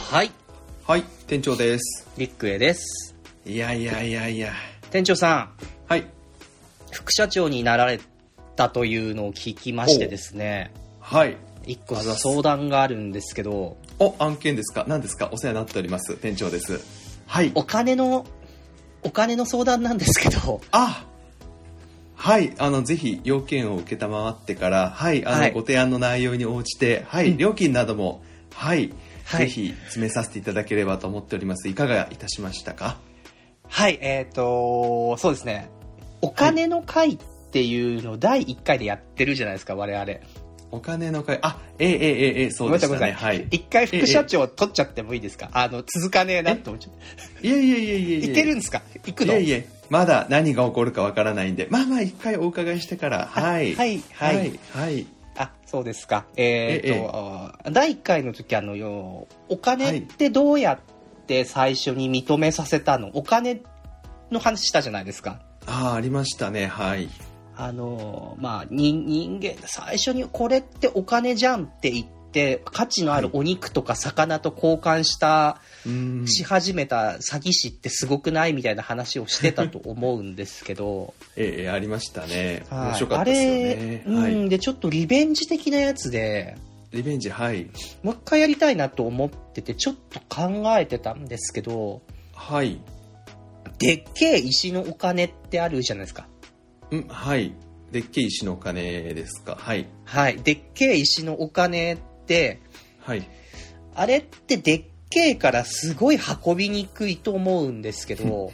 はい。 はい、店長です。 リックエです。 いや。 店長さん。 はい。 副社長になられたというのを聞きましてですね。 はい。 一個相談があるんですけど。 案件ですか？何ですか？お世話になっております。店長です。はい。 お金の相談なんですけど。 はい。ぜひ要件を受けたまわってから、はい。ご提案の内容に応じて、はい。料金なども、はい。ぜひ詰めさせていただければと思っております。いかがいたしましたか？ はい。そうですね。お金の会っていうのを第1回でやってるじゃないですか、我々。 お金の会、そうでしたね。はい。 一回副社長取っちゃってもいいですか？続かねえなって思っちゃって。いけるんですか？行くの？ まだ何が起こるかわからないんで、まあ一回お伺いしてから、はい。 そうですか。第1回の時お金ってどうやって最初に認めさせたの？お金の話したじゃないですか。 ありましたね。はい。 人間最初にこれってお金じゃんって言って価値のあるお肉とか魚と交換し始めた詐欺師ってすごくないみたいな話をしてたと思うんですけどありましたね。面白かったですよね。 でちょっとリベンジ的なやつでリベンジ、はい。 もう一回やりたいなと思っててちょっと考えてたんですけど、 はい。 でっけえ石のお金ってあるじゃないですか。 はい。でっけえ石のお金ですか？はい。 はい。でっけえ石のお金って、 はい。 あれってでっけえからすごい運びにくいと思うんですけど。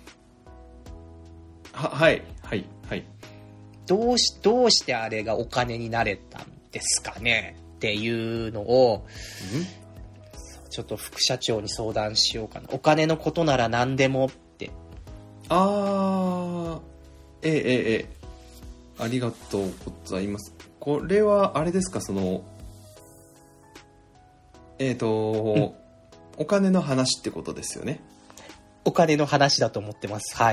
はい。 どうしてあれがお金になれたんですかねっていうのを、ちょっと副社長に相談しようかな。お金のことなら何でもって。 ありがとうございます。これはあれですか、お金の話ってことですよね。 お金の話だと思ってます。はい。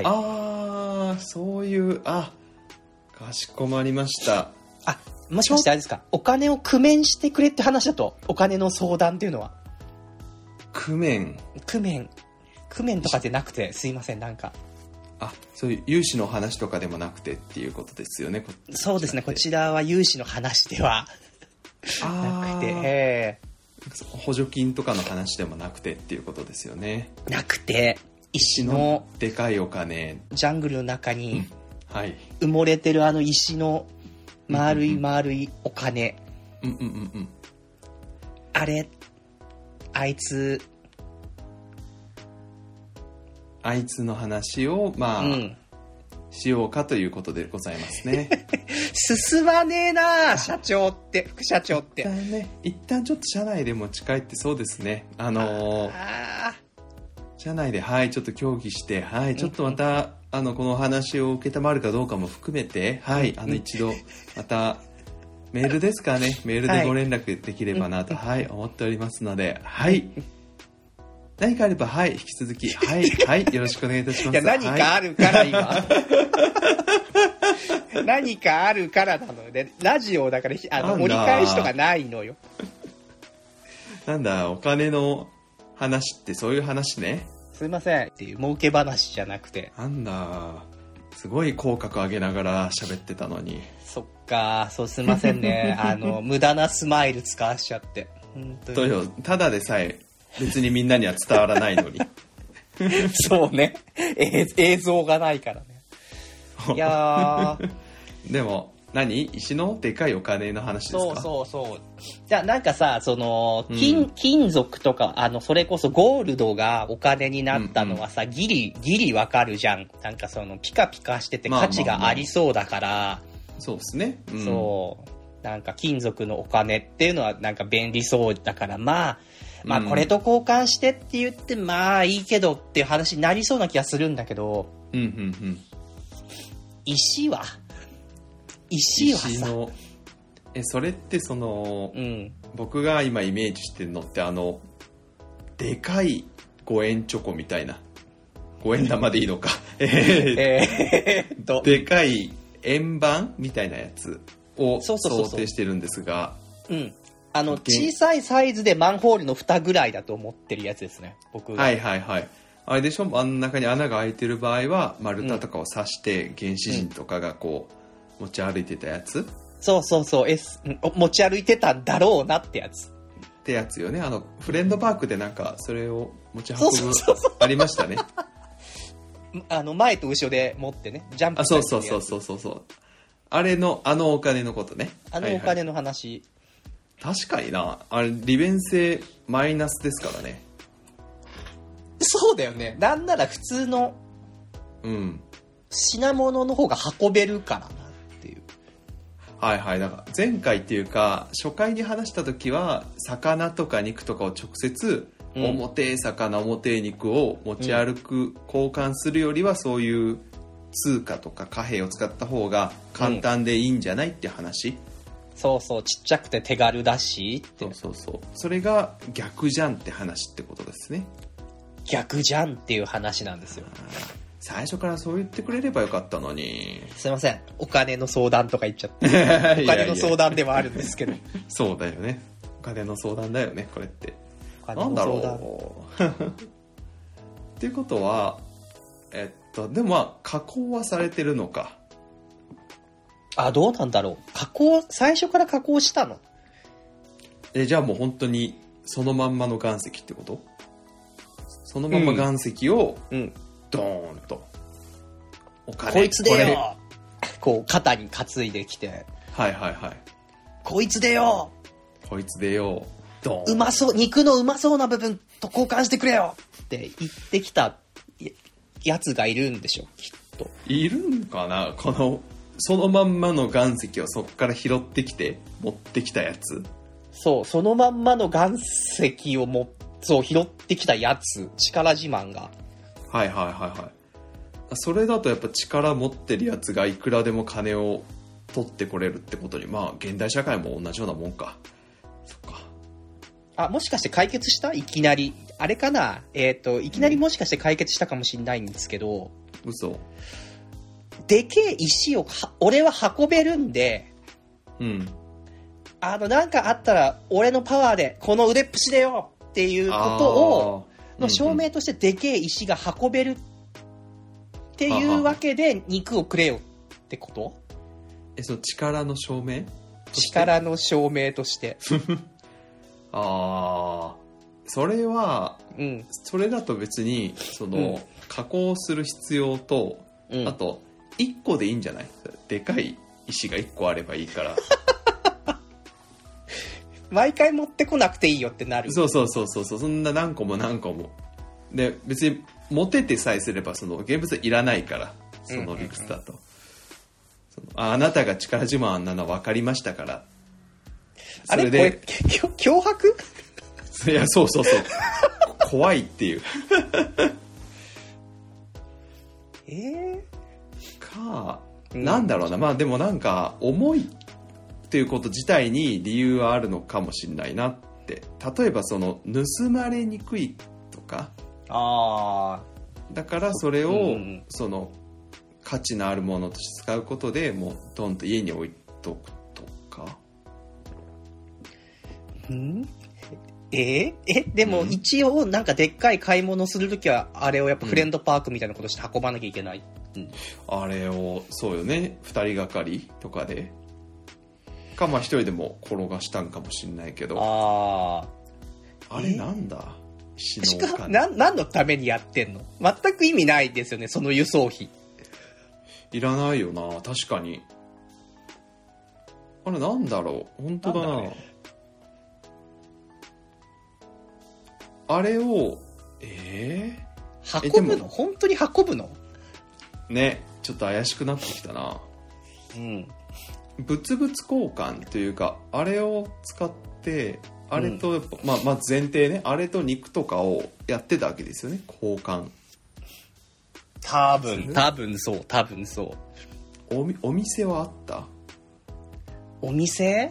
そういう、かしこまりました。 もしかしてあれですか、お金を工面してくれって話だと、お金の相談っていうのは。工面とかじゃなくて、すいません、なんか。 そういう融資の話とかでもなくてっていうことですよね。 そうですね、こちらは融資の話ではなくて、 補助金とかの話でもなくてっていうことですよね。 なくて、石のでかいお金、 ジャングルの中に埋もれてる石の丸いお金、あいつの話をしようかということでございますね。 進まねえな副社長って。 一旦ちょっと社内で持ち帰ってそうですね。社内でちょっと協議して、ちょっとまたこの話を受けたまるかどうかも含めて、一度またメールですかね。メールでご連絡できればなと思っておりますので、何かあれば引き続きよろしくお願いいたします。 いや何かあるから今何かあるからなので、ラジオだから折り返しとかないのよ。 なんだ、お金の話ってそういう話ね。 すいませんっていう儲け話じゃなくて。 なんだ、すごい口角上げながら喋ってたのに。 そっか、そうすいませんね。無駄なスマイル使わしちゃって。 ただでさえ別にみんなには伝わらないのに。 そうね。映像がないからね。いやでも石のでかいお金の話ですか？ そう。じゃあなんかさ、金属とかそれこそゴールドがお金になったのはさ、ギリわかるじゃん。なんかピカピカしてて価値がありそうだから。 そうですね。 なんか金属のお金っていうのはなんか便利そうだから、これと交換してって言っていいけどっていう話になりそうな気がするんだけど、石はさ、 それって僕が今イメージしてるのってでかい5円チョコみたいな、5円玉でいいのかでかい円盤みたいなやつを想定してるんですが、 小さいサイズでマンホールの蓋ぐらいだと思ってるやつですね、僕が。 はいはいはい。あれでしょ、真ん中に穴が開いてる場合は丸太とかを刺して原始人とかがこう持ち歩いてたやつ、 そうそうそう、持ち歩いてたんだろうなってやつ。 ってやつよね。フレンドパークでなんかそれを持ち運ぶそうそうそうありましたね。 前と後ろで持ってね、ジャンプそうそうそうそうそうそう。あれのお金のことね。 お金の話、 確かにな、あれ利便性マイナスですからね。 そうだよね。なんなら普通の品物の方が運べるからなっていう。 はいはい。だから前回っていうか初回に話した時は魚とか肉とかを直接表魚表肉を持ち歩く、交換するよりはそういう通貨とか貨幣を使った方が簡単でいいんじゃないって話、 そうそう、ちっちゃくて手軽だしって。 そうそうそう、それが逆じゃんって話ってことですね。 逆じゃんっていう話なんですよ。 最初からそう言ってくれればよかったのに。 すいません、お金の相談とか言っちゃってお金の相談ではあるんですけど。 そうだよね、お金の相談だよねこれって。 なんだろうっていうことはでも加工はされてるのか。 どうなんだろう、最初から加工したの？ じゃあもう本当にそのまんまの岩石ってこと？そのまんま岩石をドーンとお金、 こいつでよ、こう肩に担いできて、 はいはいはい、 こいつでよ、 こいつでよ、ドーン、 うまそう、肉のうまそうな部分と交換してくれよって言ってきたやつがいるんでしょ、きっと。 いるんかな、そのまんまの岩石をそこから拾ってきて持ってきたやつ。 そう、そのまんまの岩石を拾ってきたやつ、力自慢が。 はいはいはいはい。それだとやっぱ力持ってるやつがいくらでも金を取ってこれるってことに、まあ現代社会も同じようなもんか。そっか。 もしかして解決した？いきなり。あれかな？いきなりもしかして解決したかもしれないんですけど。 嘘。 でけえ石を俺は運べるんで、なんかあったら俺のパワーでこの腕っぷしでよっていうことをの証明として、でけえ石が運べるっていうわけで肉をくれよってこと？ その力の証明？ 力の証明としてそれは、それだと別に加工する必要と、あと1個でいいんじゃない？でかい石が1個あればいいから毎回持ってこなくていいよってなる。 そうそうそうそう、そんな何個も何個もで別に持ててさえすれば現物はいらないから、その理屈だと、あなたが力自慢なのは分かりましたから、それで、 あれこれ脅迫いやそうそうそう怖いっていうなんだろうな、まあでもなんか重いっていうこと自体に理由はあるのかもしれないなって。例えば盗まれにくいとか、だからそれを価値のあるものとして使うことでもうドンと家に置いとくとか。 でも一応なんかでっかい買い物するときはあれをやっぱフレンドパークみたいなことして運ばなきゃいけない、 あれをそうよね、2人がかりとかでか、まあ1人でも転がしたんかもしれないけど、あれなんだ、石のお金何のためにやってんの？全く意味ないですよね、その輸送費いらないよな。確かにあれなんだろう、本当だな。あれを運ぶの？本当に運ぶの？ ね、ちょっと怪しくなってきたな。物々交換というか、あれを使ってあれとやっぱ、まあ前提ね、あれと肉とかをやってたわけですよね、交換。 多分そう。 お店はあった？ お店？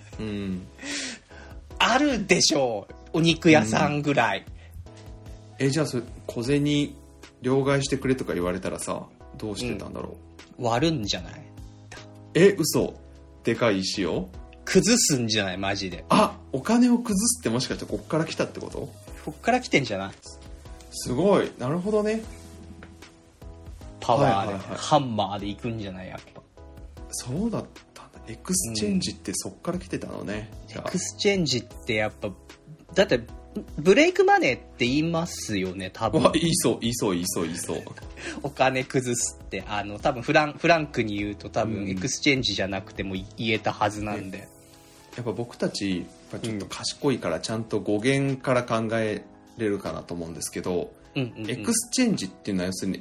あるでしょう、お肉屋さんぐらい。 じゃあそれ小銭両替してくれとか言われたらさ、どうしてたんだろう？割るんじゃない？ 嘘、でかい石を崩すんじゃないマジで。 あ、お金を崩すってもしかしてこっから来たってこと？ こっから来てんじゃない？ すごい。なるほどね。 パワーで、 はいはいはい、 ハンマーでいくんじゃないやっぱ。 そうだったんだ。エクスチェンジってそっから来てたのね。 エクスチェンジってやっぱ、だってブレイクマネーって言いますよね、多分。 言いそう。 お金崩すって、多分フランクに言うと多分エクスチェンジじゃなくても言えたはずなんで。 やっぱ僕たちちょっと賢いからちゃんと語源から考えれるかなと思うんですけど、エクスチェンジっていうのは要するに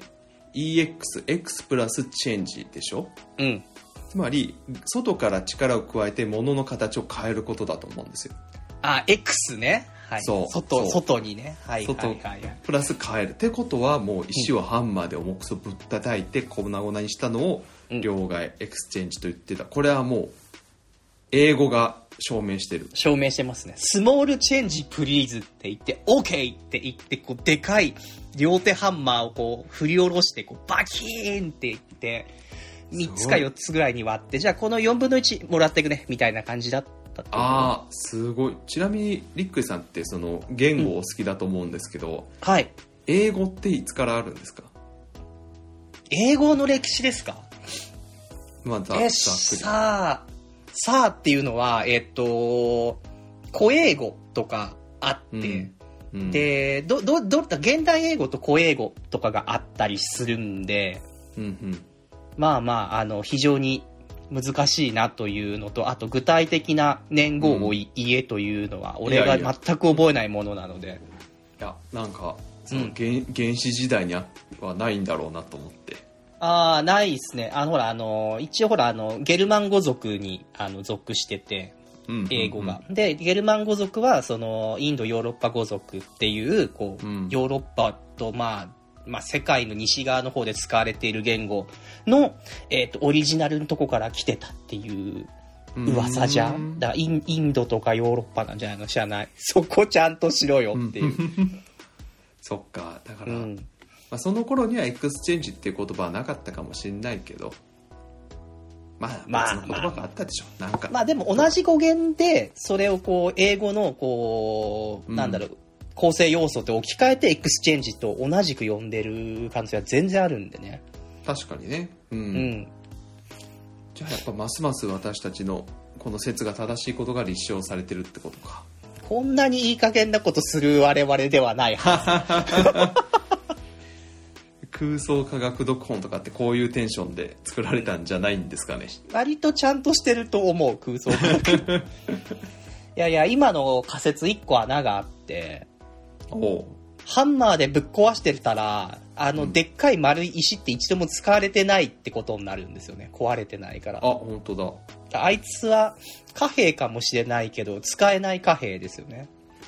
EX プラスチェンジでしょ。 うん。 つまり外から力を加えて物の形を変えることだと思うんですよ。 あ、X ね。はい。 そう。 外にね。はいはいはい、はい。 プラス変える。ってことはもう石をハンマーで重くそぶったたいて粉々にしたのを両替、エクスチェンジと言ってた。これはもう英語が証明してる。 証明してますね。スモールチェンジプリーズって言って OK って言って、こうでかい両手ハンマーをこう振り下ろしてこうバキーンって言って3つか4つぐらいに割って、じゃあこの4分の1もらっていくねみたいな感じだった。 ああ、すごい。ちなみにリックさんってその言語お好きだと思うんですけど、 はい。 英語っていつからあるんですか？ 英語の歴史ですか？ まあざっくり。 さあっていうのは古英語とかあって、で現代英語と古英語とかがあったりするんで、まあ非常に難しいなというのと、あと具体的な年号を言えというのは俺が全く覚えないものなので、 いやなんかその原始時代にはないんだろうなと思って。 ないですね。一応ゲルマン語族に属してて、英語が。で、ゲルマン語族はそのインドヨーロッパ語族っていうこう、ヨーロッパとまあ世界の西側の方で使われている言語のオリジナルのとこから来てたっていう噂じゃん。だからインドとかヨーロッパなんじゃないの？知らない。そこちゃんとしろよっていう。 そっか。だから。その頃にはエクスチェンジっていう言葉はなかったかもしれないけど、別の言葉があったでしょ。なんかでも同じ語源でそれをこう英語のこう、構成要素って置き換えてエクスチェンジと同じく呼んでる可能性は全然あるんでね。 確かにね。じゃあやっぱますます私たちのこの説が正しいことが立証されてるってことか。 こんなにいい加減なことする我々ではないはず。 空想科学読本とかってこういうテンションで作られたんじゃないんですかね。 割とちゃんとしてると思う、空想科学。いや今の仮説1個穴があって、ハンマーでぶっ壊してたらでっかい丸い石って一度も使われてないってことになるんですよね。壊れてないから。 本当だ。 あいつは貨幣かもしれないけど使えない貨幣ですよね。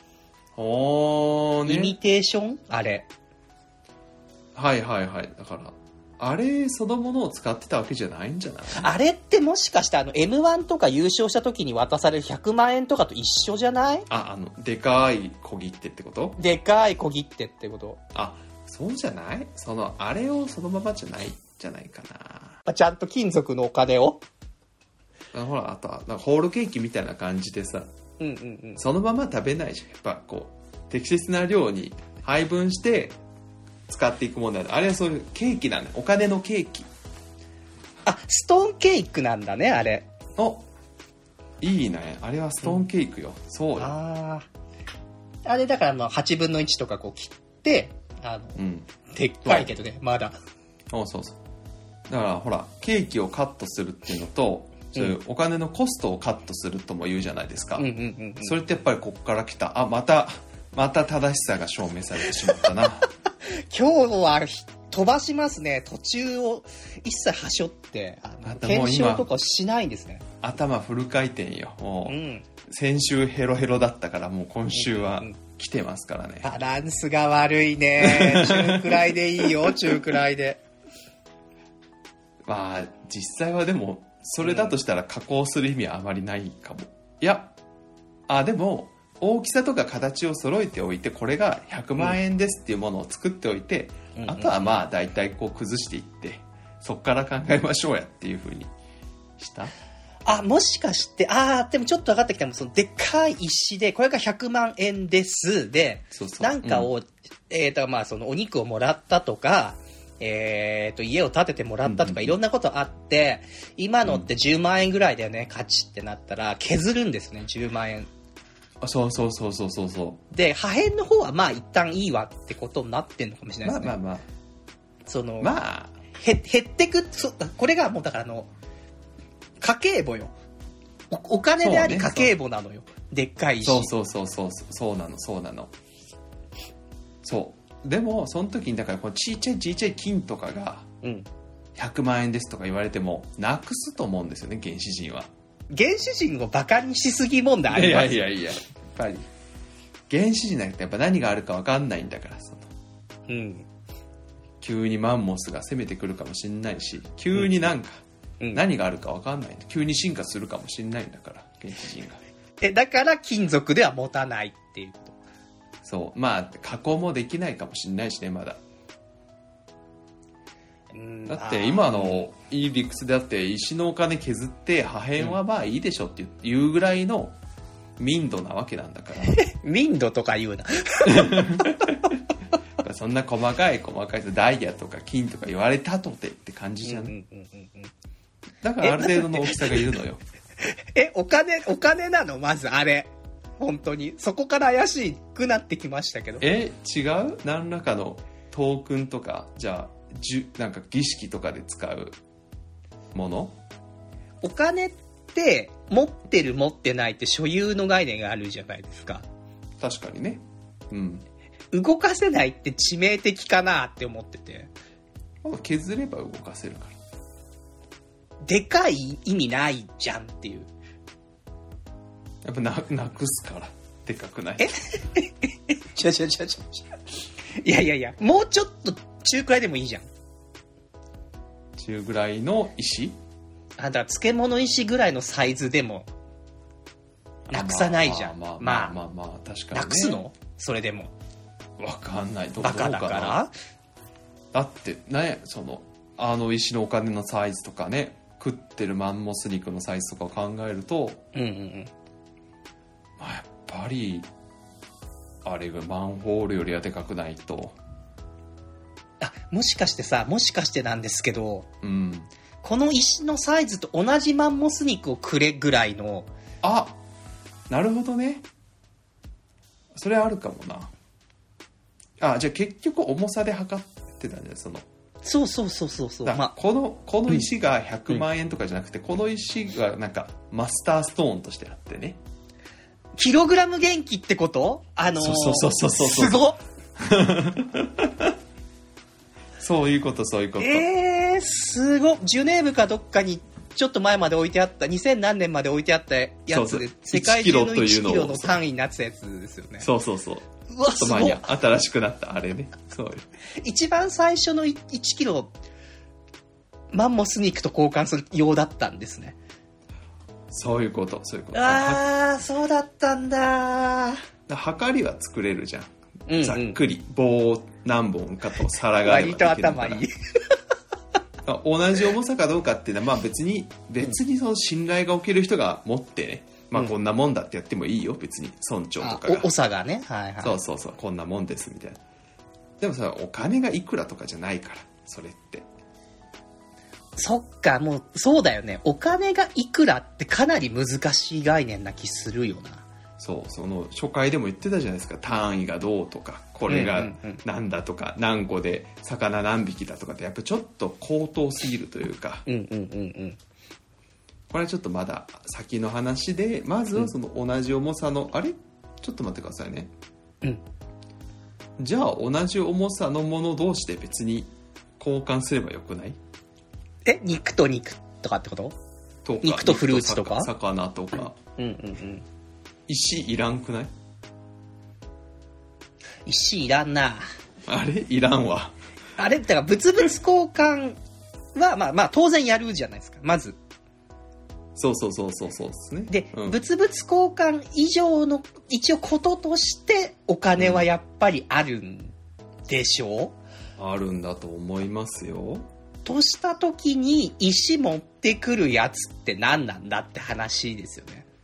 イミテーションあれ。 はいだからあれそのものを使ってたわけじゃないんじゃない？ あれってもしかしてM1 とか優勝した時に渡される100万円とかと一緒じゃない？ でかい小切手ってこと？ でかい小切手ってこと？ そうじゃない？あれをそのままじゃないじゃないかな。 ちゃんと金属のお金をほら、あとはなんかホールケーキみたいな感じでさ、そのまま食べないじゃん。やっぱこう適切な量に配分して使っていくものだ。あれはそういうケーキなんだ。お金のケーキ。 ストーンケークなんだね、あれ。 いいね。あれはストーンケークよ。そうよ。 あれだから8分の1とかこう切ってでっかいけどね、まだ。 そうだからほらケーキをカットするっていうのと、そういうお金のコストをカットするとも言うじゃないですか。それってやっぱりここから来た。また正しさが証明されてしまったな。 今日は飛ばしますね。途中を一切はしょって検証とかしないんですね。 頭フル回転よ。もう、先週ヘロヘロだったからもう今週は来てますからね。 バランスが悪いね。中くらいでいいよ。中くらいで。 実際はでもそれだとしたら加工する意味はあまりないかも。いやでも大きさとか形を揃えておいて、これが100万円ですっていうものを作っておいて、あとはだいたいこう崩していって、そこから考えましょうやっていう風にした。 もしかして、でもちょっと分かってきた。そのでっかい石で、これが100万円です。で、なんかを、そのお肉をもらったとか、家を建ててもらったとか、いろんなことあって、今のって10万円ぐらいだよね、価値ってなったら、削るんですね、10万円。 そう。 で、破片の方はまあ一旦いいわってことになってんのかもしれないですね。 まあ。 その、減ってく、これがもうだから家計簿よ。お金であり家計簿なのよ。でっかい石。 そうなの。そう。でも、その時に、だからこのちいちゃい金とかが、100万円ですとか言われても、なくすと思うんですよね、原始人は。 原始人をバカにしすぎ問題あります。 いや、やっぱり。原始人なんてやっぱ何があるか分かんないんだから、急にマンモスが攻めてくるかもしんないし、急になんか、何があるか分かんないんで、急に進化するかもしんないんだから、原始人が。だから金属では持たないっていうこと。 そう。まあ、加工もできないかもしんないしね、まだ。だって今のいい理屈であって石のお金削って破片はまあいいでしょっていうぐらいの民度なわけなんだから民度とか言うなそんな細かいダイヤとか金とか言われたとてって感じじゃん、だからある程度の大きさがいるのよお金なのまずあれ本当にそこから怪しくなってきましたけど違う何らかのトークンとかじゃあなんか儀式とかで使うもの？ お金って持ってる持ってないって所有の概念があるじゃないですか。 確かにね。 動かせないって致命的かなって思ってて。 削れば動かせるから。 でかい意味ないじゃんっていう。 やっぱなくすからでかくない？ いやもうちょっと中くらいでもいいじゃん。 中ぐらいの石？ だから漬物石ぐらいのサイズでもなくさないじゃん。 まあ確かに、ね、 なくすの？それでもわかんない。 バカだから。 だってね、石のお金のサイズとかね、食ってるマンモス肉のサイズとかを考えると、まあ、やっぱりあれがマンホールよりはでかくないと。 もしかしてなんですけど、この石のサイズと同じマンモス肉をくれぐらいの。 なるほどね。それあるかもな。じゃあ結局重さで測ってたんじゃない？ そう。 この石が100万円とかじゃなくて、この石がなんかマスターストーンとしてあってね。 キログラム元気ってこと？ そうすごっそういうこと。 すごっ。ジュネーブかどっかにちょっと前まで置いてあった、2000何年まで置いてあったやつで、世界中の1キロの単位になってたやつですよね。 そう。うわ、すごい。新しくなったあれね。そうよ。 一番最初の1キロマンモス肉と交換するようだったんですね。 そういうこと。そうだったんだ。 測りは作れるじゃん。ざっくり棒何本かと皿があればできるから割と頭いい同じ重さかどうかっていうのは、別にその信頼がおける人が持ってね、こんなもんだってやってもいいよ、別に村長とかが長がね、 そうこんなもんですみたいな。でもさ、お金がいくらとかじゃないから、それってそっか、もうそうだよね。お金がいくらってかなり難しい概念な気するよな。 その初回でも言ってたじゃないですか。単位がどうとか、これがなんだとか、何個で魚何匹だとかって、やっぱちょっと高等すぎるというか、これはちょっとまだ先の話で、まずはその同じ重さの、ちょっと待ってくださいね。じゃあ同じ重さのもの同士で別に交換すればよくない？ 肉と肉とかってこと？肉とフルーツとか？ 魚とか。石いらんくない？ 石いらんな。 いらんわ。 だから物々交換はまあ当然やるじゃないですか、まず。 そうですね。 で、物々交換以上の一応こととしてお金はやっぱりあるんでしょう？ あるんだと思いますよ。 とした時に石持ってくるやつって何なんだって話ですよね。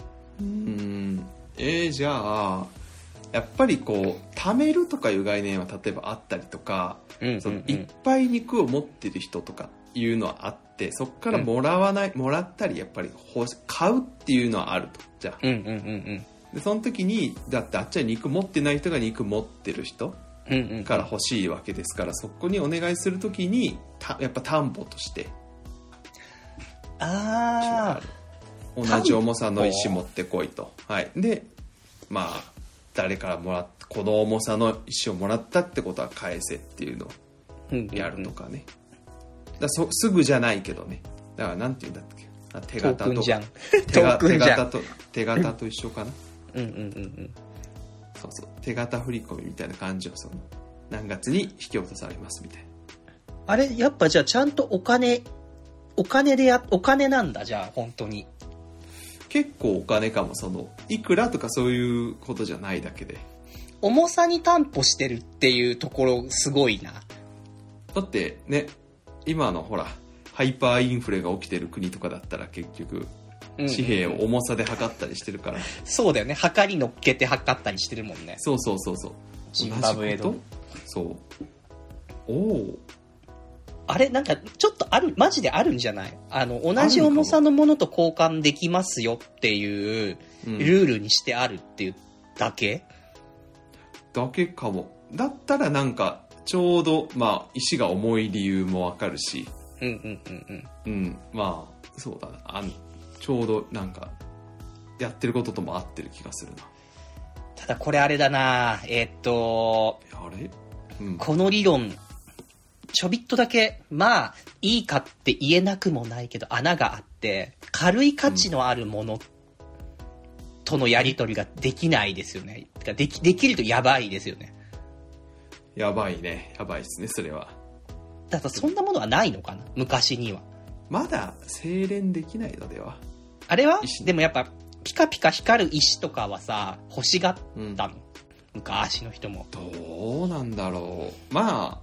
じゃあやっぱりこう貯めるとかいう概念は例えばあったりとか、そのいっぱい肉を持ってる人とかいうのはあって、そこからもらわない、もらったりやっぱり買うっていうのはあると。じゃあ、でその時にだってあっちは肉持ってない人が肉持ってる人から欲しいわけですから、そこにお願いする時にやっぱ担保として同じ重さの石持ってこいと。はい、でまあ誰からもらってこの重さの石をもらったってことは返せっていうのをやるとかね。すぐじゃないけどね。だからなんて言うんだっけ、手形と手形と一緒かな。そうそう、手形振り込みみたいな感じを、その何月に引き落とされますみたいな。 あれやっぱじゃあちゃんとお金なんだ。じゃあ本当に結構お金かも。そのいくらとかそういうことじゃないだけで重さに担保してるっていうところすごいな。 だってね、今のほらハイパーインフレが起きてる国とかだったら結局紙幣を重さで測ったりしてるから、 そうだよね。測り乗っけて測ったりしてるもんね。 そうジンバブエドそう。おお、 あれなんかちょっとマジであるんじゃない？同じ重さのものと交換できますよっていうルールにしてあるっていうだけかも。だったらなんかちょうどまあ石が重い理由もわかるし、まあそうだな、ちょうどなんかやってることとも合ってる気がするな。 ただこれあれだな、 あれ、 この理論ちょびっとだけまあいいかって言えなくもないけど穴があって、軽い価値のあるものとのやり取りができないですよね。できるとやばいですよね。 やばいね、やばいですねそれは。 だからそんなものはないのかな、昔には。 まだ精錬できないのでは。あれはでもやっぱピカピカ光る石とかはさ欲しがったの、昔の人も。 どうなんだろう。ま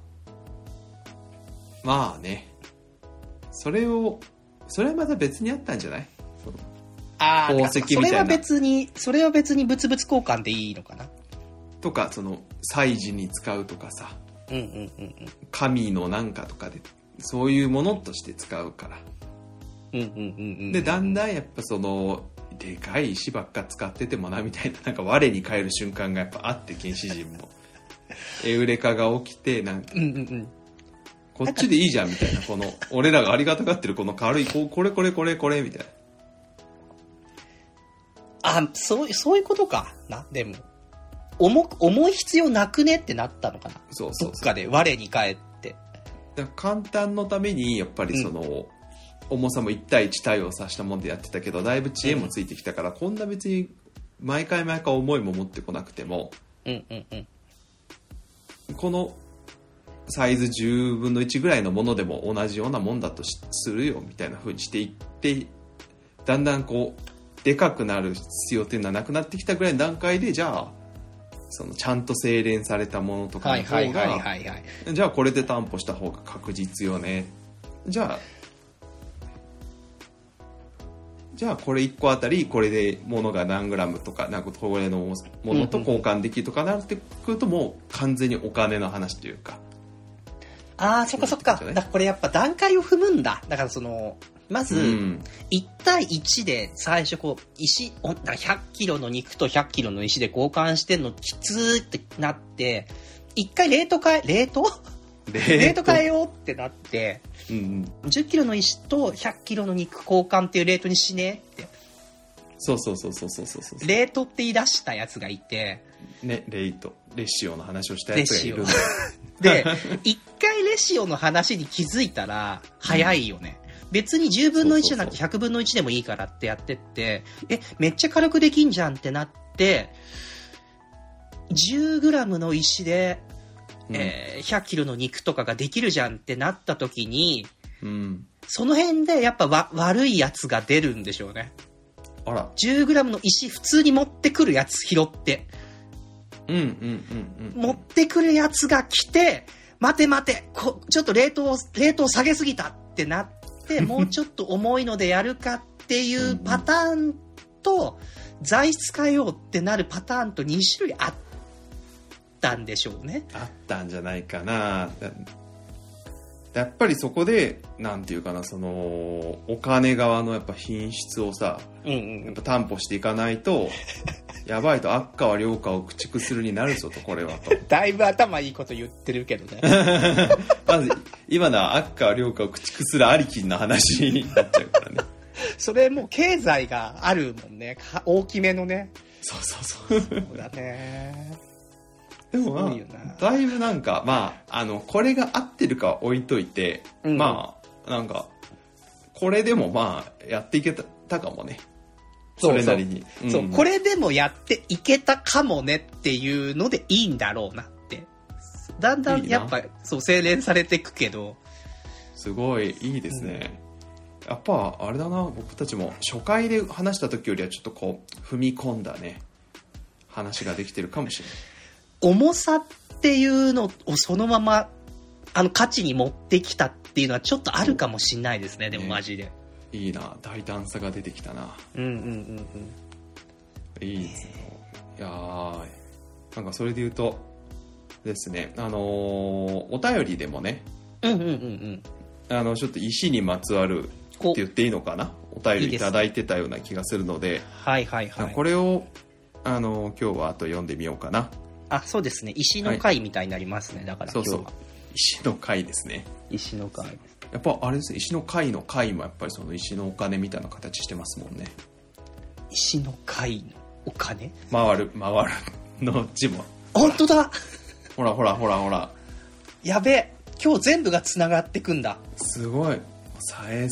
あね、それはまた別にあったんじゃない？宝石みたいな。 それは別に物々交換でいいのかなとか、その祭事に使うとかさ、神のなんかとかでそういうものとして使うから。でだんだんやっぱそのでかい石ばっか使っててもなみたいな、なんか我に返る瞬間がやっぱあって、原始人もエウレカが起きて、なんかこっちでいいじゃんみたいな、この俺らがありがたがってるこの軽いこれみたいな。そういうことかな。でも重い必要なくねってなったのかな。どっかで我に返って。 だから簡単のためにやっぱりその、重さも1対1対応させたもんでやってたけど、だいぶ知恵もついてきたから、こんな別に毎回重いも持ってこなくても、このサイズ10分の1ぐらいのものでも同じようなもんだとするよみたいな風にしていって、だんだんこうでかくなる必要っていうのはなくなってきたぐらいの段階で、じゃあそのちゃんと精錬されたものとかの方が、じゃあこれで担保した方が確実よね。じゃあこれ1個あたりこれで物が何グラムとか、なんかこれのものと交換できるとかなってくると、もう完全にお金の話というか。 そっか。だからこれやっぱ段階を踏むんだ。だからそのまず1対1で最初こう石100キロの肉と100キロの石で交換してんのきつーってなって、一回レート変えようってなって、10キロの石と100キロの肉交換っていうレートにしねって。 そうレートって言い出したやつがいてね、レシオの話をしたやつがいるんだで一回レシオの話に気づいたら早いよね、別に10分の1じゃなくて100分の1でもいいからってやってって、めっちゃ軽くできんじゃんってなって、10g の石で、100キロの肉とかができるじゃんってなった時に、その辺でやっぱ悪いやつが出るんでしょうね。 あら、 10g の石普通に持ってくるやつ拾って、持ってくるやつが来て、 待てちょっと冷凍下げすぎたってなってもうちょっと重いのでやるかっていうパターンと材質変えようってなるパターンと2種類あったんでしょうね。 あったんじゃないかな。やっぱりそこでなんていうかな、そのお金側のやっぱ品質をさ、やっぱ担保していかないとやばいと、悪化は良化を駆逐するになるぞと、これはと。 だいぶ頭いいこと言ってるけどね。 まず今のは悪化は良化を駆逐するありきの話になっちゃうからね。 それもう経済があるもんね、大きめのね。 そうそうだね。 でもまあだいぶなんかまあこれが合ってるかは置いといて、まあなんかこれでもまあやっていけたかもね。それなりに。 そう、これでもやっていけたかもねっていうのでいいんだろうなって。だんだんやっぱそう洗練されていくけど。 すごいいいですね。やっぱあれだな、僕たちも初回で話した時よりはちょっとこう踏み込んだね話ができてるかもしれない。 重さっていうのをそのまま価値に持ってきたっていうのはちょっとあるかもしれないですね。でもマジでいいな、大胆さが出てきたな。いいですね。いやー、なんかそれで言うとですね、お便りでもね、ちょっと石にまつわるって言っていいのかな、お便りいただいてたような気がするので、これを今日はあと読んでみようかな。 あ、そうですね、石の回みたいになりますね。だから今日は石の回ですね。 石の回です。 やっぱあれですね、石の回の回もやっぱりその石のお金みたいな形してますもんね。 石の回のお金、 回るの字も本当だ。 ほらやべえ、今日全部がつながってくんだ。 すごい。さえ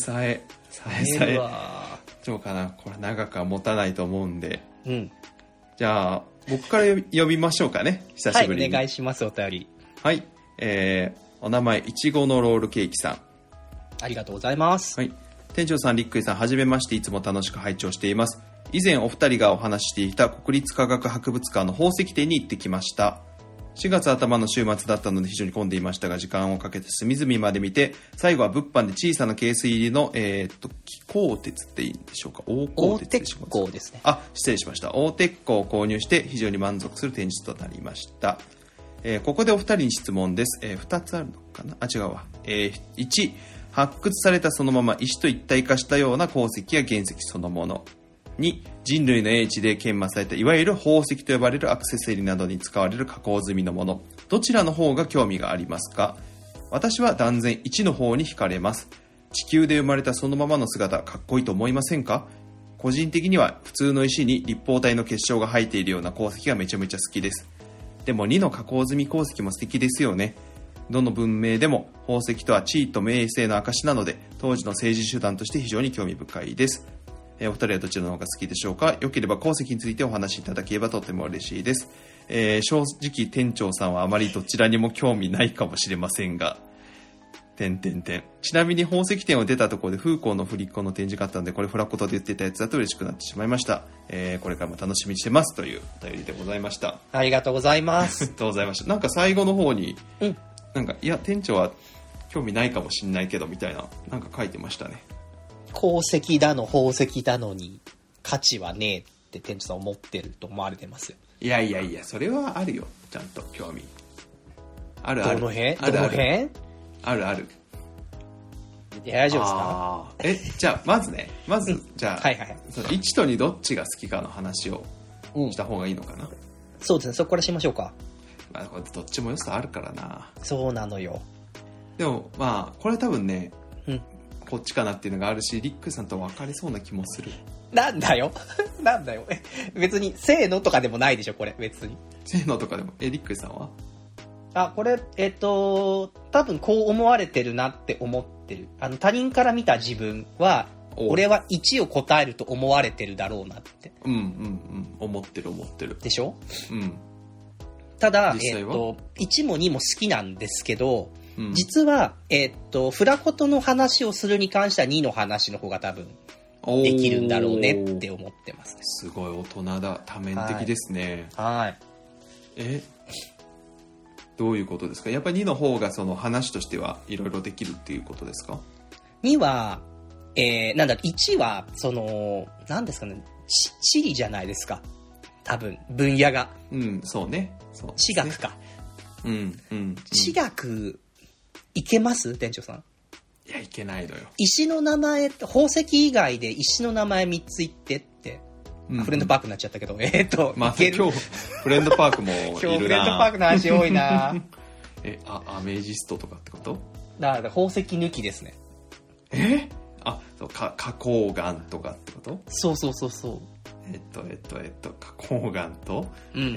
どうかな、これ長くは持たないと思うんで、じゃあ僕から呼びましょうかね。久しぶりに、 はい、お願いします。お便り、 はい、お名前いちごのロールケーキさん、 ありがとうございます。 はい、店長さん、りっくりさん、はじめまして。いつも楽しく拝聴しています。以前お二人がお話していた国立科学博物館の宝石展に行ってきました。4月頭の週末だったので非常に混んでいましたが、時間をかけて隅々まで見て、最後は物販で小さなケース入りの、気鋼鉄っていいんでしょうか、大鉄鋼ですね。 失礼しました。大鉄鋼を購入して非常に満足する展示となりました。ここでお二人に質問です。2つあるのかな、違うわ。1、発掘されたそのまま石と一体化したような鉱石や原石そのもの。2、人類の英知で研磨されたいわゆる宝石と呼ばれるアクセサリーなどに使われる加工済みのもの。どちらの方が興味がありますか？私は断然1の方に惹かれます。地球で生まれたそのままの姿、かっこいいと思いませんか？個人的には普通の石に立方体の結晶が入っているような鉱石がめちゃめちゃ好きです。でも2の加工済み鉱石も素敵ですよね。どの文明でも宝石とは地位と名声の証なので、当時の政治手段として非常に興味深いです。お二人はどちらの方が好きでしょうか？よければ鉱石についてお話しいただければとても嬉しいです。正直店長さんはあまりどちらにも興味ないかもしれませんが、ちなみに宝石店を出たところでフーコーの振り子の展示があったので、これフラコトで言ってたやつだと嬉しくなってしまいました。これからも楽しみにしてますというお便りでございました。 ありがとうございます。 ありがとうございました。なんか最後の方に、なんかいや店長は興味ないかもしれないけどみたいな、なんか書いてましたね。 鉱石だの宝石だのに価値はねえって店長さん思ってると思われてますよ。 いやそれはあるよ、ちゃんと興味ある。 どの辺ある。 大丈夫ですか？ じゃあまずじゃあ、その1と2どっちが好きかの話をした方がいいのかな。 そうですね、そこからしましょうか。 これどっちも良さあるからな。 そうなのよ。 でもこれ多分ね、こっちかなっていうのがあるし、リックさんと分かりそうな気もする。 なんだよ別にせーのとかでもないでしょ、これ別に。 せーのとかでも。リックさんは？ これ多分こう思われてるなって思ってる。他人から見た自分は俺は1を答えると思われてるだろうなって。 思ってるでしょ。ただ1も2も好きなんですけど、実はフラコトの話をするに関しては2の話の方が多分できるんだろうねって思ってますね。 すごい大人だ。多面的ですね。 どういうことですか？やっぱり2の方がその話としてはいろいろできるっていうことですか ？2は、1は、なんですかね、地理じゃないですか。多分、分野が。 うん、そうね。そうね、 地学か。 うん、うん。 地学、いけます店長さん。 いや、いけないのよ。 石の名前、宝石以外で石の名前3つ言ってって。フレンドパークになっちゃったけど、 まあ、今日、フレンドパークもいるな。 今日フレンドパークの話多いな。 アメジストとかってこと？ だから宝石抜きですね。 そう、花崗岩とかってこと？ そう。 花崗岩と、なん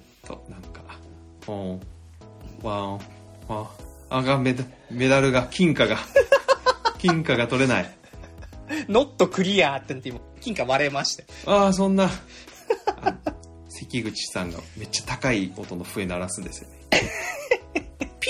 か、メダルが、金貨が取れない。 ノットクリアって言って今、金貨割れました。 そんな。関口さんがめっちゃ高い音の笛鳴らすんですよね。 ピ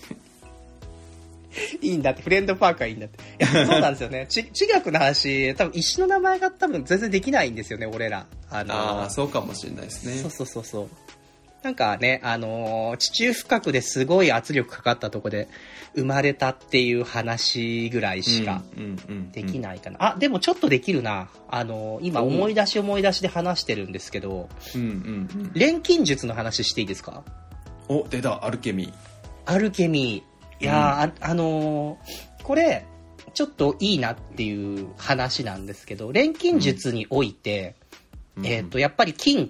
ッいいんだって、フレンドパークはいいんだって。いや、そうなんですよね。地学の話、多分石の名前が多分全然できないんですよね、俺ら。 そうかもしれないですね。 そう。なんかね、地中深くですごい圧力かかったとこで生まれたっていう話ぐらいしかできないかな。でもちょっとできるな。今思い出しで話してるんですけど、錬金術の話していいですか？ 出た、アルケミー。いやー、これ、ちょっといいなっていう話なんですけど、錬金術において、やっぱり金って、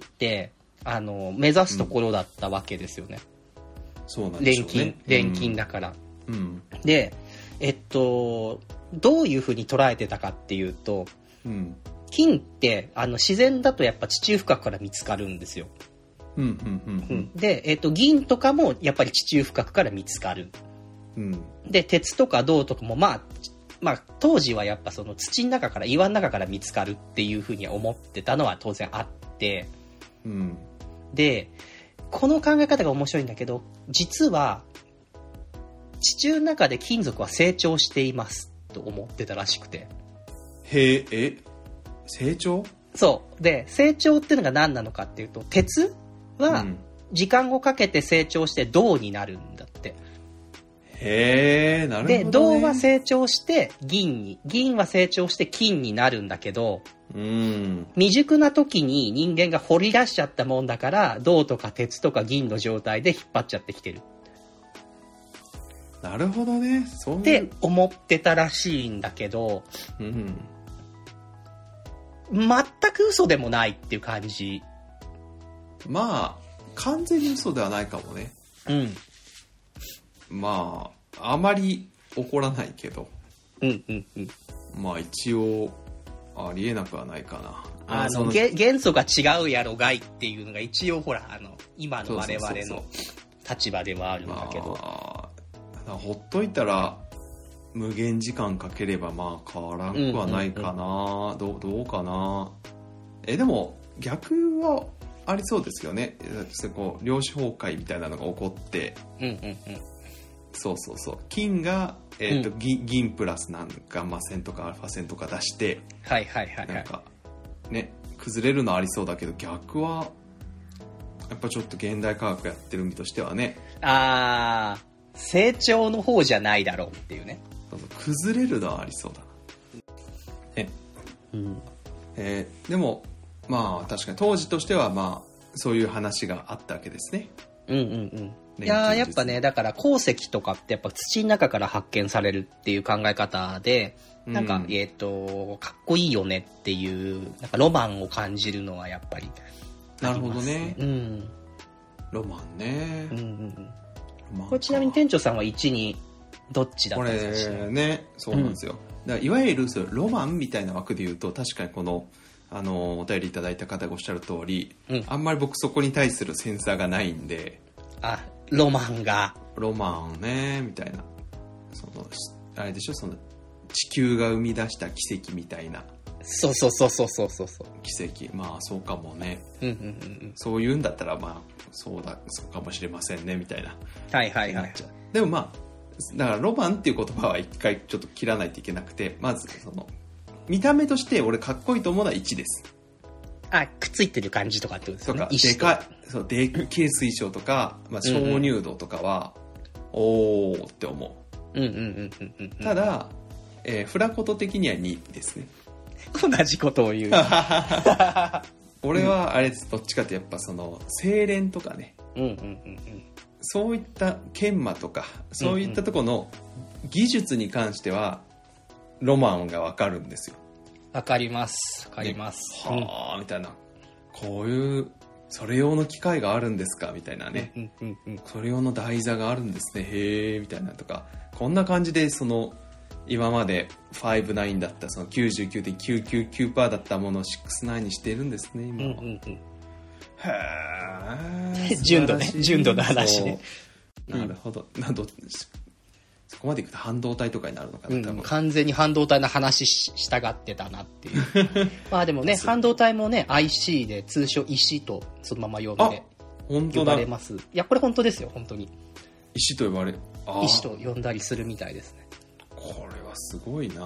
目指すところだったわけですよね。 そうなんですよね。 錬金だから。で、どういうふうに捉えてたかっていうと、金って、自然だとやっぱ地中深くから見つかるんですよ。で、銀とかもやっぱり地中深くから見つかる。で、鉄とか銅とかもまあ、当時はやっぱその土の中から、岩の中から見つかるっていうふうに思ってたのは当然あって、で、この考え方が面白いんだけど、実は地中の中で金属は成長していますと思ってたらしくて。 成長？ そうで、成長っていうのが何なのかっていうと、鉄は時間をかけて成長して銅になるんだって。 なるほどね。 で、銅は成長して銀は成長して金になるんだけど、未熟な時に人間が掘り出しちゃったもんだから、銅とか鉄とか銀の状態で引っ張っちゃってきてる。 なるほどね。 って思ってたらしいんだけど、全く嘘でもないっていう感じ。 まあ、完全に嘘ではないかもね。まあ、あまり起こらないけど。まあ一応、ありえなくはないかな。 元素が違うやろがいっていうのが一応ほら、今の我々の立場ではあるんだけど。 ほっといたら、無限時間かければまあ変わらんくはないかな。どうかな。でも、逆はありそうですよね。量子崩壊みたいなのが起こって、そう。金が、銀プラスガンマ線とかアルファ線とか出して、なんか、ね、崩れるのありそうだけど、逆は、やっぱちょっと現代科学やってる身としてはね。 成長の方じゃないだろうっていうね。 崩れるのはありそうだな。でも、まあ確かに当時としては、まあ、そういう話があったわけですね。 いややっぱね、だから鉱石とかってやっぱ土の中から発見されるっていう考え方で、なんか、かっこいいよねっていう、なんかロマンを感じるのはやっぱりありますね。 なるほどね。ロマンね。 これちなみに店長さんは1にどっちだったんですか？ これね、そうなんですよ。だからいわゆるロマンみたいな枠で言うと、確かにこの、お便りいただいた方がおっしゃる通り、あんまり僕そこに対するセンサーがないんで、 ロマンねみたいな、あれでしょ、その地球が生み出した奇跡みたいな。 そう奇跡、まあそうかもね。そういうんだったらまあそうかもしれませんねみたいな。でもまあだからロマンっていう言葉は一回ちょっと切らないといけなくて、まずその見た目として俺かっこいいと思うのは1です。 くっついてる感じとかってことですね。 そうでっけえ水晶とか、まあ、鍾乳洞とかは、おーって思う。ただ、フラコト的には2ですね。 同じことを言う。 俺はあれです、どっちかってやっぱその精錬とかね、そういった研磨とかそういったところの技術に関してはロマンがわかるんですよ。 わかりますわかります、 ね、はあみたいな、こういうそれ用の機械があるんですかみたいなね、それ用の台座があるんですね、へえみたいなとか、こんな感じでその今まで5-9だったその 99.999% だったものを6-9にしてるんですね今は。へえ、 純度ね、純度の話ね。 なるほど。そこまでいくと半導体とかになるのかな、多分。 完全に半導体の話したがってたなっていう。まあでもね、半導体もね IC で通称石とそのまま呼んで呼ばれます。いやこれ本当ですよ、本当に石と呼ばれる、 石と呼んだりするみたいですね。 これはすごいな、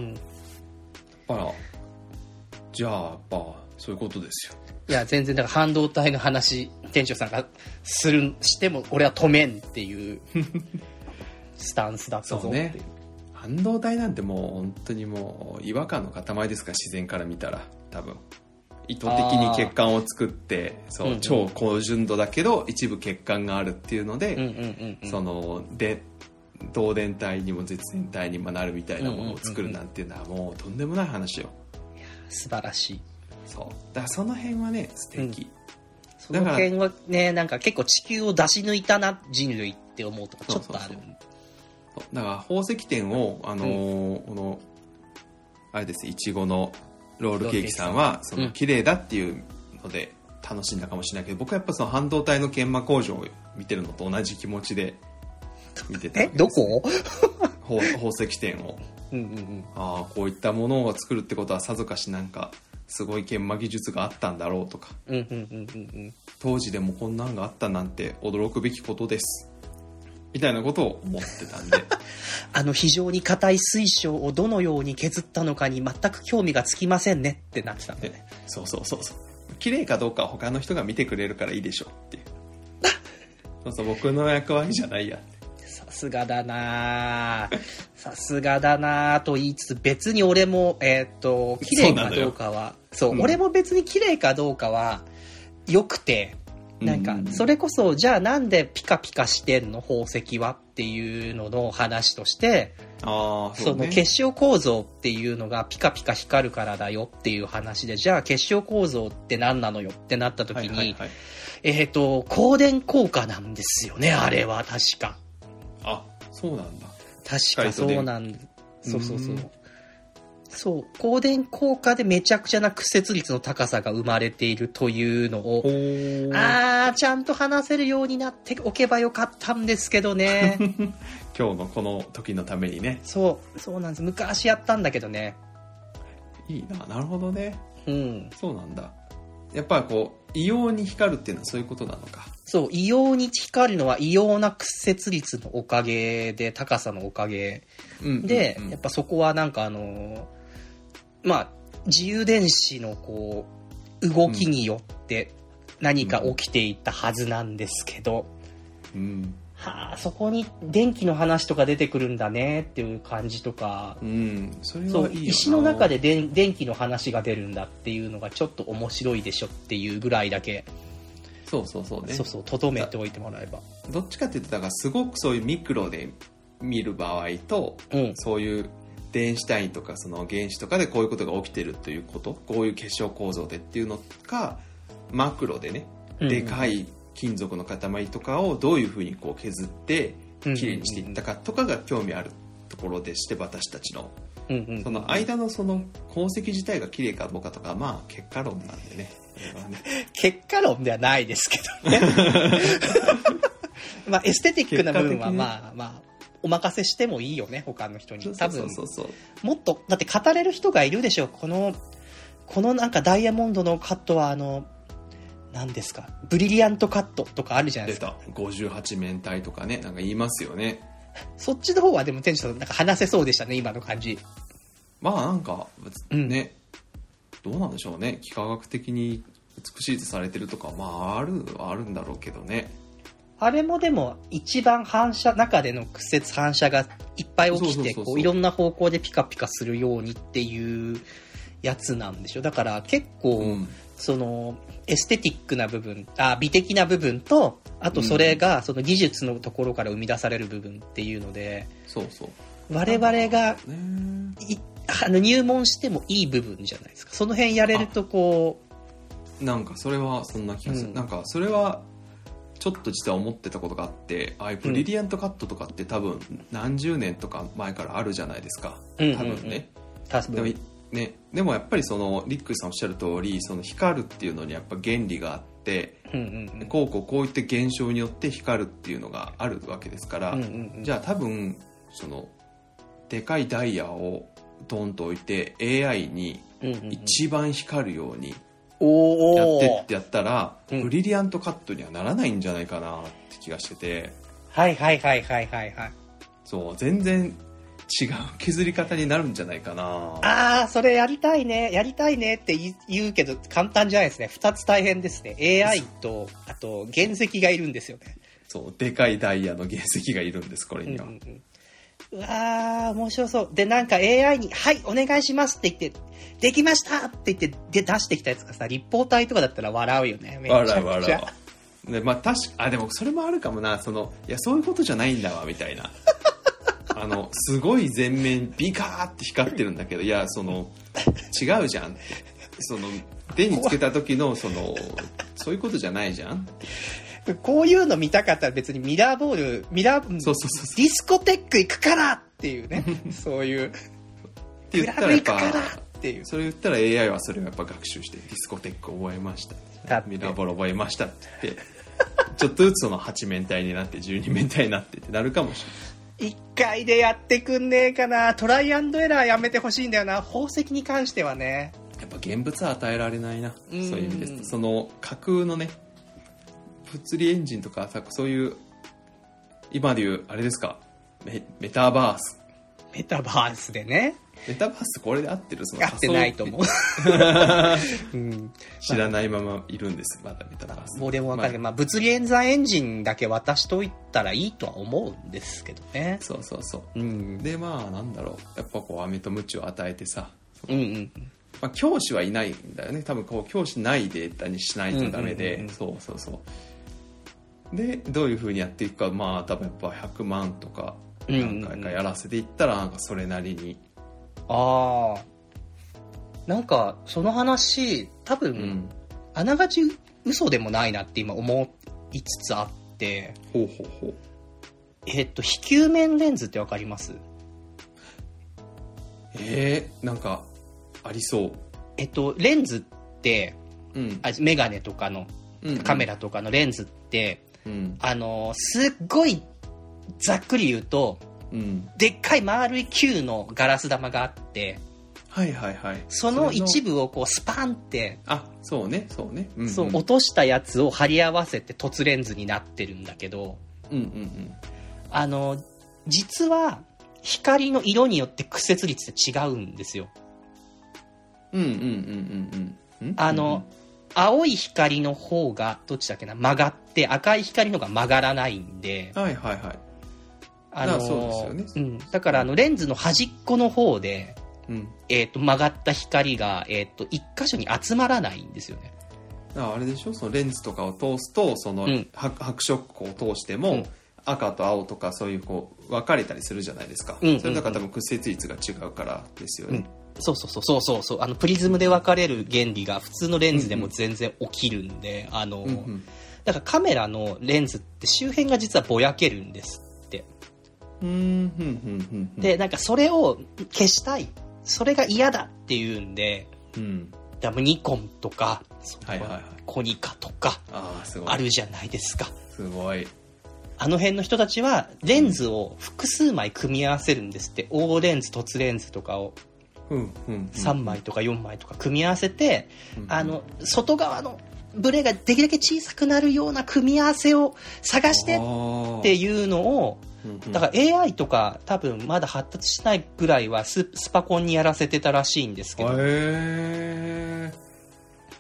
じゃあやっぱそういうことですよ。 いや全然だから半導体の話店長さんがしても俺は止めんっていうスタンスだったぞっていう。そうね、 半導体なんてもう本当にもう違和感の塊ですから、自然から見たら多分意図的に血管を作ってそう、超高純度だけど一部血管があるっていうので、そので導電体にも絶縁体にもなるみたいなものを作るなんていうのはもうとんでもない話よ。 いや素晴らしい。 そうだからその辺はね素敵、 その辺はねなんか結構地球を出し抜いたな人類って思うとかちょっとある。 だから宝石店をこのあれですいちごのロールケーキさんはその綺麗だっていうので楽しんだかもしれないけど、僕はやっぱその半導体の研磨工場を見てるのと同じ気持ちで見てた。 どこ？ 宝石店を、ああこういったものを作るってことはさぞかしなんかすごい研磨技術があったんだろうとか、当時でもこんなんがあったなんて驚くべきことですみたいなことを思ってたんで非常に硬い水晶をどのように削ったのかに全く興味がつきませんねってなってたんでね。 そう綺麗かどうかは他の人が見てくれるからいいでしょっていうそう僕の役割じゃないやって。 さすがだなと言いつつ別に俺も綺麗かどうかは俺も別に綺麗かどうかはよくて、なんかそれこそじゃあなんでピカピカしてんの宝石はっていうのの話として、その結晶構造っていうのがピカピカ光るからだよっていう話で、じゃあ結晶構造って何なのよってなった時に、光電効果なんですよね、あれは確か。 あ、そうなんだ。 確かそうなんだ。そう光電効果でめちゃくちゃな屈折率の高さが生まれているというのをちゃんと話せるようになっておけばよかったんですけどね今日のこの時のためにね。 そうなんです。昔やったんだけどね。 いいなるほどね。そうなんだ。やっぱりこう異様に光るっていうのはそういうことなのか。 そう異様に光るのは異様な屈折率のおかげで、高さのおかげで、やっぱそこはなんか自由電子のこう動きによって何か起きていたはずなんですけど、そこに電気の話とか出てくるんだねっていう感じとか、 それはいいよな。 石の中で電気の話が出るんだっていうのがちょっと面白いでしょっていうぐらいだけ、 そうね。 とどめておいてもらえば。 どっちかって言ったらすごくそういうミクロで見る場合と、そういう電子単位とかその原子とかでこういうことが起きてるということ、こういう結晶構造でっていうのか、マクロでね、でかい金属の塊とかをどういうふうにこう削ってきれいにしていったかとかが興味あるところでして、私たちのその間のその鉱石自体がきれいかどうかとか、結果論なんでね結果論ではないですけどねエステティックな部分はお任せしてもいいよね、他の人に。多分もっとだって語れる人がいるでしょ。このなんかダイヤモンドのカットは何ですか、ブリリアントカットとかあるじゃないですか。 出た58面体とかね、なんか言いますよね。 そっちの方はでも店長さんなんか話せそうでしたね、今の感じ。 なんかね、どうなんでしょうね、幾何学的に美しいとされてるとか、まああるんだろうけどね。 あれもでも一番中での屈折反射がいっぱい起きて、こういろんな方向でピカピカするようにっていうやつなんでしょ。だから結構、そのエステティックな部分、美的な部分と、あとそれがその技術のところから生み出される部分っていうので、我々が入門してもいい部分じゃないですか。その辺やれるとこう、なんかそれはそんな気がする。なんかそれはちょっと実は思ってたことがあって、ブリリアントカットとかって多分何十年とか前からあるじゃないですか。多分ね。でもやっぱりそのリックさんおっしゃる通り、その光るっていうのにやっぱ原理があって、こういった現象によって光るっていうのがあるわけですから、じゃあ多分そのでかいダイヤをドンと置いて AI に一番光るようにやってってやったら、ブリリアントカットにはならないんじゃないかなって気がしてて、そう全然違う削り方になるんじゃないかな。 それやりたいねって言うけど簡単じゃないですね。2つ大変ですね。 AI とあと原石がいるんですよね。 そうでかいダイヤの原石がいるんです、これには。 うわー面白そう。でなんか AI にはいお願いしますって言ってできましたって言って出してきたやつがさ、立方体とかだったら笑うよね。めちゃくちゃ笑う。ででもそれもあるかもな。そういうことじゃないんだわみたいなすごい全面ビカーって光ってるんだけど、いや違うじゃんって、手につけた時のそういうことじゃないじゃん。 こういうの見たかったら別にミラーボールディスコテック行くからっていうねそういうクラブ行くからっていう、 それ言ったら AI はそれをやっぱ学習してディスコテック覚えました、ミラーボール覚えましたって言ってちょっとずつ8面体になって12面体になってってなるかもしれない。 1回でやってくんねえかな。トライアンドエラーやめてほしいんだよな。宝石に関してはね、 やっぱ現物は与えられないな。そういう意味です。架空のね物理エンジンとかそういう今でいうあれですか、メタバースでね。メタバースこれで合ってる？ 合ってないと思う、 知らないままいるんですまだメタバース。 もうでも分かるけど、物理演算エンジンだけ渡しといたらいいとは思うんですけどね。 そう、でなんだろう、やっぱ飴と鞭を与えてさ、教師はいないんだよね多分。教師ないデータにしないとダメで、でどういう風にやっていくか、多分やっぱ100万とか何回かやらせていったらなんかそれなりに、 なんかその話多分、あながち嘘でもないなって今思いつつあって、非球面レンズってわかります？ なんかありそう。 レンズって、メガネとかの、カメラとかのレンズって、すっごいざっくり言うと、でっかい丸い球のガラス玉があって、その一部をスパンって落としたやつを貼り合わせて凸レンズになってるんだけど、実は光の色によって屈折率って違うんですよ。青い光の方がどっちだっけな、曲がって赤い光の方が曲がらないんで、そうですよね。だからレンズの端っこの方で、曲がった光が、一箇所に集まらないんですよね。 あれでしょ、そのレンズとかを通すと白色光を通しても、赤と青とかそういう分かれたりするじゃないですか。それだから多分屈折率が違うからですよね。そうプリズムで分かれる原理が普通のレンズでも全然起きるんで、だからカメラのレンズって周辺が実はぼやけるんですって。でなんかそれを消したい、それが嫌だっていうんで、ニコンとかコニカとかあるじゃないですか。 すごい。 あの辺の人たちはレンズを複数枚組み合わせるんですって。大レンズ、凸レンズとかを3枚とか4枚とか組み合わせて、外側のブレができるだけ小さくなるような組み合わせを探してっていうのを、だから AI とか多分まだ発達しないぐらいはスパコンにやらせてたらしいんですけど、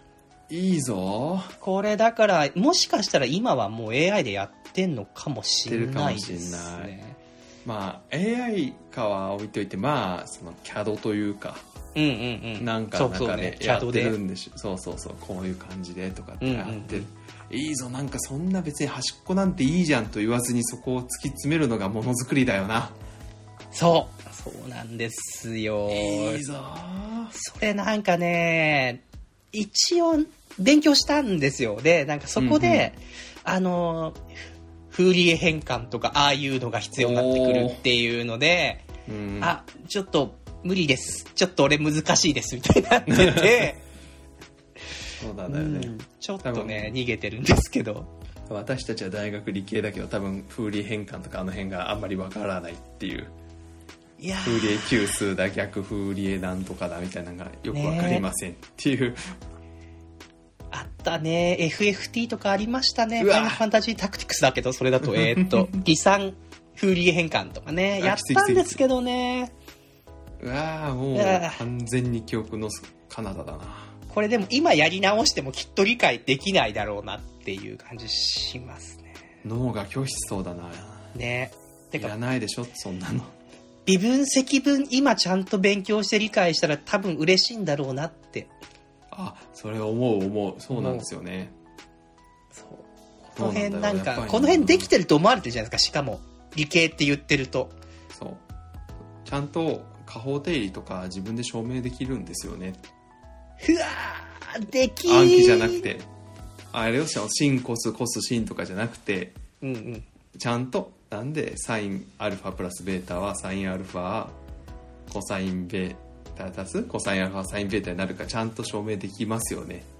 いいぞ。 これだからもしかしたら今はもう AI でやってんのかもしれないですね。 まあ AI かは置いといて、まあその CAD というか、なんかの中でやってるんでしょ。そうそうそう、こういう感じでとかってやってる、いいぞ。なんかそんな別に端っこなんていいじゃんと言わずにそこを突き詰めるのがものづくりだよな。 そうなんですよ。 いいぞ。 それなんかね、一応勉強したんですよ。でなんかそこで、フーリエ変換とかああいうのが必要になってくるっていうので、ちょっと無理です、ちょっと俺難しいですみたいになっててそうなんだよね、 ちょっとね逃げてるんですけど、 私たちは大学理系だけど多分フーリエ変換とかあの辺があんまりわからないっていう。フーリエ級数だ、逆フーリエなんとかだみたいなのがよくわかりませんっていう、 あったね。 FFT とかありましたね。ファイナルファンタジータクティクスだけど、それだと離散フーリエ変換とかねやったんですけどね。 うわー、もう完全に記憶の彼方だな。 これでも今やり直してもきっと理解できないだろうなっていう感じしますね。 脳が拒否しそうだな。 ね。 てかいらないでしょそんなの。 微分積分今ちゃんと勉強して理解したら多分嬉しいんだろうなって。 あ、それ思う。そうなんですよね。 そう。この辺なんかこの辺できてると思われてるじゃないですか。しかも理系って言ってると。 そう。ちゃんと加法定理とか自分で証明できるんですよね。 うわー、できー。 暗記じゃなくて、あれをシンコスコスシンとかじゃなくて、ちゃんとなんでサインアルファプラスベータはサインアルファコサインベータ足すコサインアルファサインベータになるかちゃんと証明できますよね。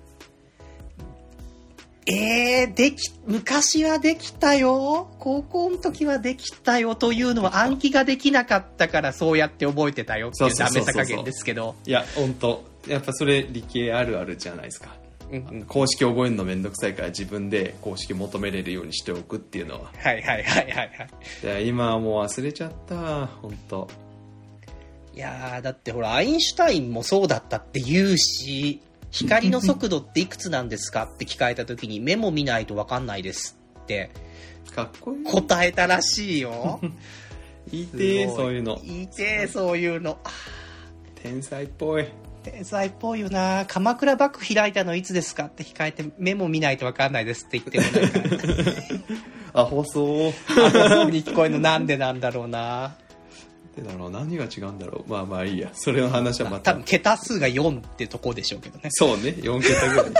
昔はできたよ。高校の時はできたよというのは暗記ができなかったからそうやって覚えてたよっていうダメさ加減ですけど。 いや本当やっぱそれ理系あるあるじゃないですか。公式覚えるのめんどくさいから自分で公式求めれるようにしておくっていうのは。いや今はもう忘れちゃった本当。 いやだってほらアインシュタインもそうだったって言うし、光の速度っていくつなんですかって聞かれた時にメモ見ないと分かんないですってかっこいい答えたらしいよ。 言いてーそういうの。 言いてーそういうの。 天才っぽい。 天才っぽいよな。鎌倉幕府開いたのいつですかって聞かれてメモ見ないと分かんないですって言ってもなんかアホそうアホそうに聞こえるのなんでなんだろうな。 何が違うんだろう。まあいいや、それの話はまた。 多分桁数が4ってとこでしょうけどね。 そうね、4桁ぐらい。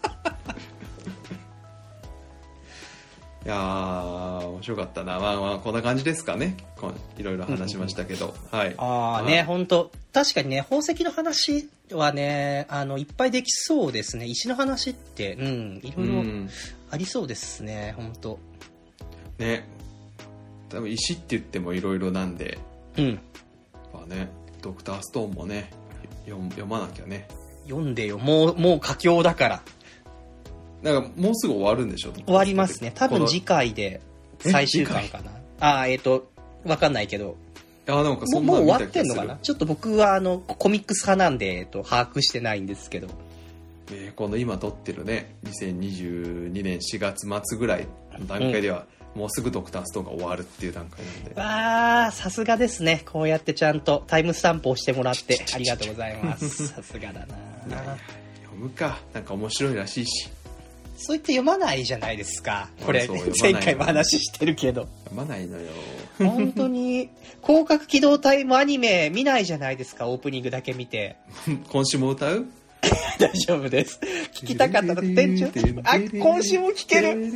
いやー面白かったな。まあこんな感じですかね。いろいろ話しましたけど、はい。 ね、本当確かにね、宝石の話はねいっぱいできそうですね。石の話っていろいろありそうですね、本当ね。多分石って言ってもいろいろなんで、まあね、ドクターストーンもね読まなきゃね。 読んでよ、もう佳境だから。 なんかもうすぐ終わるんでしょ。 終わりますね。多分次回で最終回かな。わかんないけど。 なんかそんなもう終わってんのかな。ちょっと僕はコミックス派なんで把握してないんですけど。 この今撮ってるね2022年4月末ぐらいの段階では、もうすぐドクターストーンが終わるっていう段階なんで。 わー、さすがですね。こうやってちゃんとタイムスタンプをしてもらってありがとうございますさすがだな。 読むか、なんか面白いらしいし。 そう言って読まないじゃないですか。これ、前回も話してるけど。 読まないのよ。 本当に、広角機動隊もアニメ見ないじゃないですか、オープニングだけ見て。 今週も歌う？ 大丈夫です。聞きたかったら店長。今週も聞ける。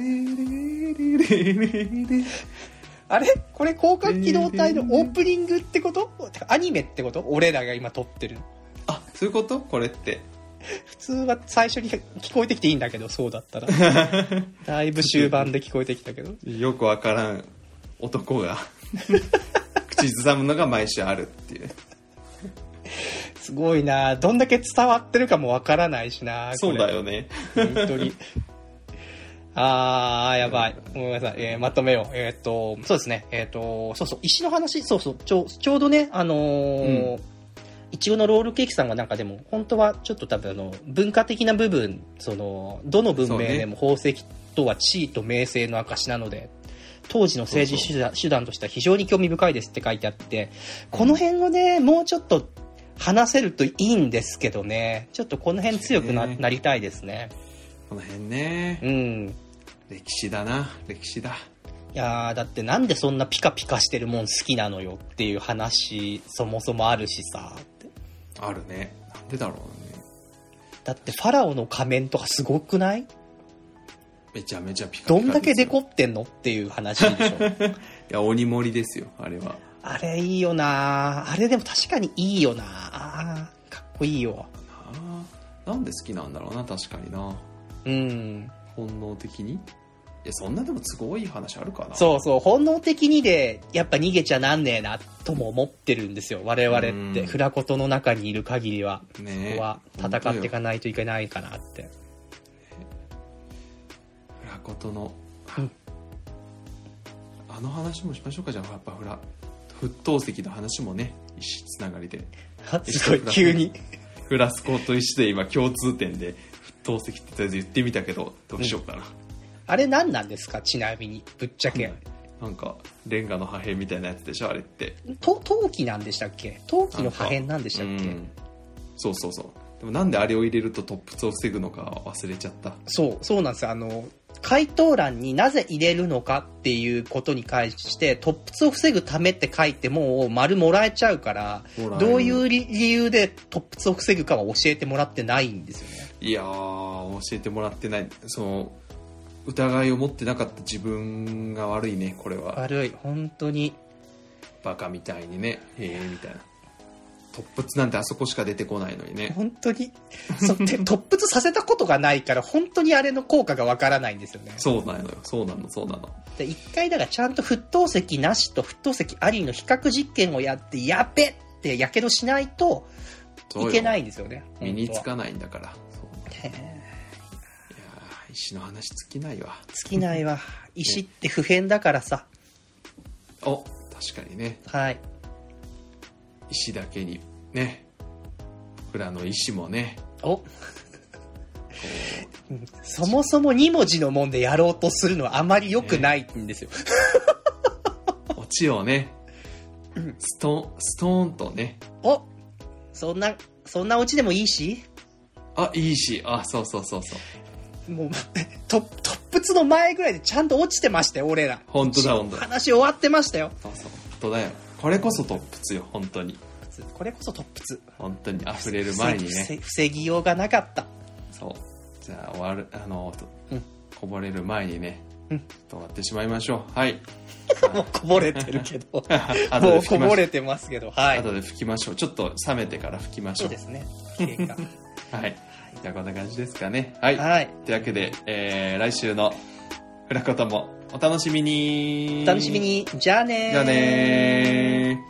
あれこれ広角機動隊のオープニングってこと？アニメってこと？俺らが今撮ってる。 あ、そういうこと？これって。 普通は最初に聞こえてきていいんだけど、そうだったらだいぶ終盤で聞こえてきたけどよくわからん男が口ずさむのが毎週あるっていう。 すごいな。どんだけ伝わってるかもわからないしな。 そうだよね本当にやばい、ごめんなさい、まとめよう。そうですね、そう石の話、ちょうどねいちごのロールケーキさんはなんかでも本当はちょっと多分文化的な部分、そのどの文明でも宝石とは地位と名声の証なので、当時の政治手段としては非常に興味深いですって書いてあって、この辺をねもうちょっと話せるといいんですけどね、ちょっとこの辺強く なりたいですね。 この辺ね、 うん、 歴史だな、歴史だ。 いやー、だってなんでそんなピカピカしてるもん好きなのよっていう話そもそもあるしさって。 あるね。なんでだろうね。 だってファラオの仮面とかすごくない？ めちゃめちゃピカピカですよ。 どんだけデコってんのっていう話でしょ。 いや、鬼盛りですよあれは。 あれいいよな。あれでも確かにいいよな。かっこいいよ。 なんで好きなんだろうな、確かにな。 うん。 本能的に。いや、そんなでも都合いい話あるかな。 そうそう、本能的にでやっぱ逃げちゃなんねえなとも思ってるんですよ我々ってフラコトの中にいる限りは、ね、ここは戦っていかないといけないかなって、ね、 フラコトの、あの話もしましょうか。じゃあやっぱ沸騰石の話もね、石つながりで。 すごい急にフラスコと石で今共通点で沸騰石ってとりあえず言ってみたけど、どうしようかな、 あれ何なんですか、ちなみにぶっちゃけ。 なんかレンガの破片みたいなやつでしょあれって。 陶器なんでしたっけ。陶器の破片なんでしたっけ。 そうそうそう。でもなんであれを入れると突掘を防ぐのか忘れちゃった。そうなんですよ。回答欄になぜ入れるのかっていうことに関して突掘を防ぐためって書いてもう丸もらえちゃうから、どういう理由で突掘を防ぐかは教えてもらってないんですよね。 いやー、教えてもらってない。その疑いを持ってなかった自分が悪いね、これは。 悪い、本当にバカみたいにね、みたいな。突掘なんてあそこしか出てこないのにね。 本当に突掘させたことがないから本当にあれの効果がわからないんですよね。 そうなのよ、そうなの。 で一回だからちゃんと沸騰石なしと沸騰石ありの比較実験をやって、やべってやけどしないといけないんですよね。 身につかないんだから。そういや石の話尽きないわ。 尽きないわ。石って不変だからさ。 お、確かにね。 はい。 石だけにね、裏の石もね。 おそもそも2文字のもんでやろうとするのはあまり良くないんですよ。 オチをね、ストーンとね。 お、そんなオチでもいいし。 あ、いいし、あ、そう。 もう突掘の前ぐらいでちゃんと落ちてましたよ俺ら。 本当だ。 話終わってましたよ。 そう本当だよ。これこそ突掘よ、本当に。 これこそ突掘。 本当に溢れる前にね。 防ぎようがなかった。 そう。じゃあ終わるこぼれる前にね、終わってしまいましょう。はい。 もうこぼれてるけど。もうこぼれてますけど、はい。 後で拭きましょう。ちょっと冷めてから拭きましょう。 そうですね。 はい。じゃあこんな感じですかね。はい。というわけで、来週のフラコトもお楽しみに。 じゃあねー。